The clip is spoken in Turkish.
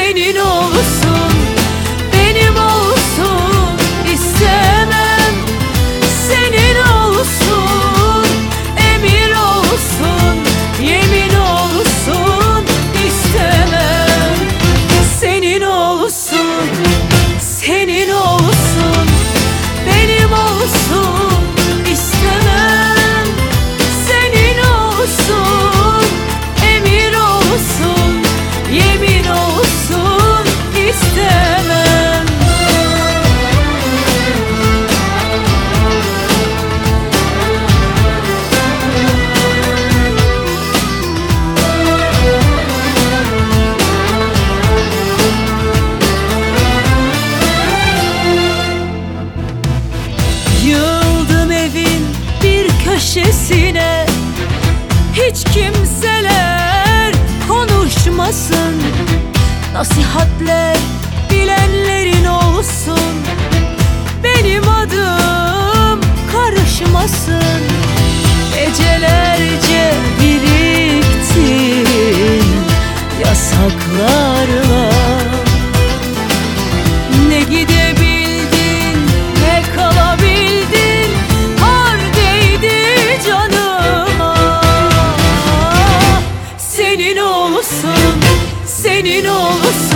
senin olsun, benim olsun istemem. Senin olsun, emir olsun, yemin olsun istemem. Senin olsun, senin olsun, benim olsun istemem. Senin olsun, emir olsun, yemin olsun istemem. Yığıldım evin bir köşesine, hiç kimseler konuşmasın. Nasihatler bilenlerin olsun, benim adım karışmasın. Gecelerce biriktim yasaklarla, ne gidebildin ne kalabildin, har değdi canıma. Senin olsun, senin olsun,